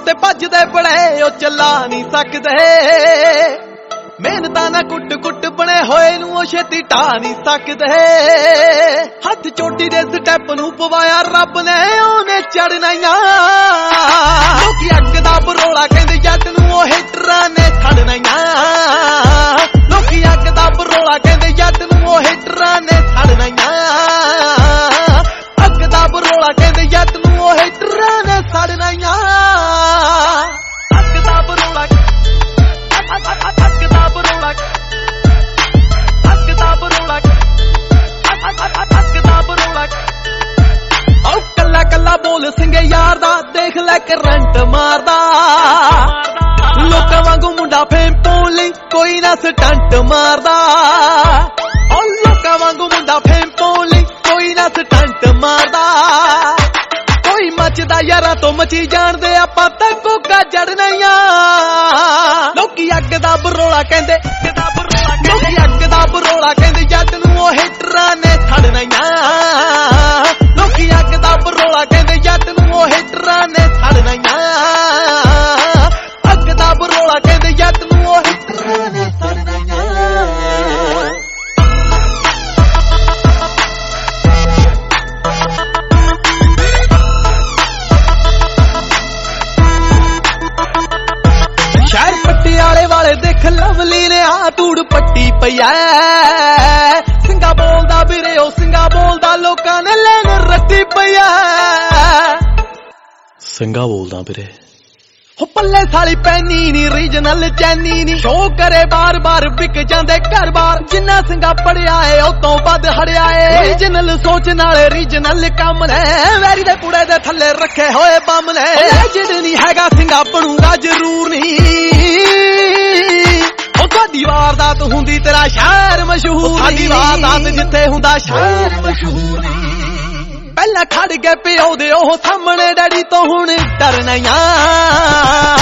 ते भजदे बड़े ओ चला नहीं सकदे मेहनतां ना कुट कुट बने होए नूं ओ छेती ढा नहीं सकदे हथ चोटी दे स्टैप नूं पवाया रब ने ओने चढ़ना लोकी अग दा बरोला कहंदे जट नूं ओ हिटरां ने छड़ना लोकी अग दा बरोला कहंदे जट नूं ओ हिटरां ने छड़ना अग दा बरोला कहंदे जट नूं ओ हिटरां ने छड़ना अग दा बरोला अग दा बरोला अग दा बरोला अग दा बरोला ओ कल्ला कल्ला बोल सिंगे यार दा देख ले करंट मारदा लोकां वांगू मुंडा फेम पोली कोई ना स्टंट मारदा ओ लोकां वांगू मुंडा फेम पोली कोई ना स्टंट मारदा कोई मचदा यारां तो मची जाणदे आपां तां कोका जड़ना लोकी अग दा बरोला कहंदे लोकी अग दा बरोला कहंदे जट नूं ओ हिटरां ने छड़ना लोकी अग दा बरोला कहंदे जट नूं ओ हिटरां ने छड़ना अग दा बरोला कहंदे जट नूं ओ हिटरां ने छड़ना शहर पटियाले वाले देख लवली ने आ धूड़ पट्टी पई ऐ सिंगा बोलदा वीरे ओ सिंगा बोलदा लोकां ने लैन रट्टी पई ऐ सिंगा बोलदा वीरे हो पल्ले साली पैनी नी रीजनल चैनी नी शो करे बार बार बिक जांदे घर बार जिन्ना सिंगा पड़िया है ओ तो वध हड़िया है रीजनल सोच नाले रीजनल काम ने वैरी दे पुड़े दे थल्ले रखे होए बम ने लेजेंड नहीं हैगा सिंगा बनूंगा जरूर नहीं साडी वारदात हुंदी तेरा शहर मशहूर साडी वारदात जिथे हुंदा शहर मशहूर पहला खड़ के पिओ दे ओह सामने डैडी तो हुण डरना